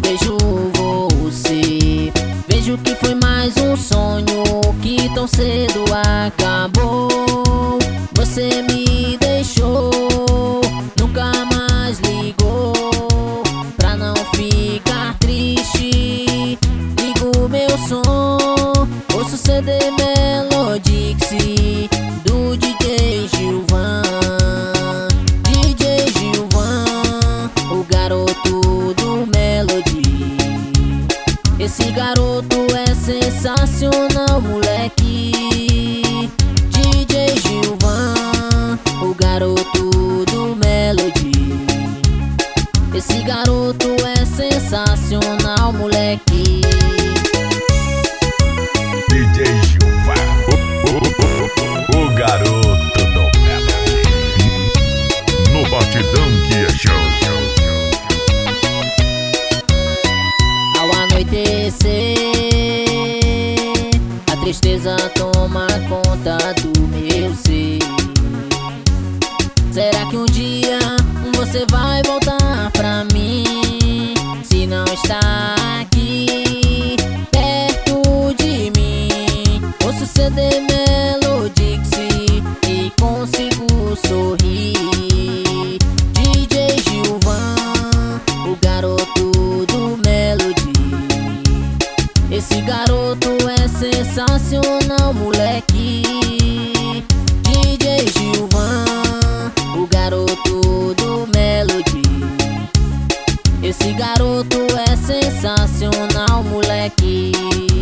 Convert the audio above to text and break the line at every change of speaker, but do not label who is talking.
vejo você. Vejo que foi mais um sonho que tão cedo acabou. Você me deixou, nunca mais ligou. Pra não ficar triste, ligo meu som. Ouço CD Melodix do DJ Gilvan. DJ Gilvan, o garoto do Melody. Esse garoto é sensacional, moleque. DJ Gilvan, o garoto do Melody. Esse garoto é sensacional, moleque.
DJ Gilvan, o garoto do Melody. No batidão que é show.
Ao anoitecer, a tristeza toma conta do meu ser. Será que um dia você vai voltar pra mim? Se não está aqui perto de mim, ouço CD Melodix e consigo sorrir. DJ Gilvan, o garoto do Melody. Esse garoto é sensacional, moleque. DJ Gilvan, o garoto do Melody. Esse garoto é sensacional, moleque.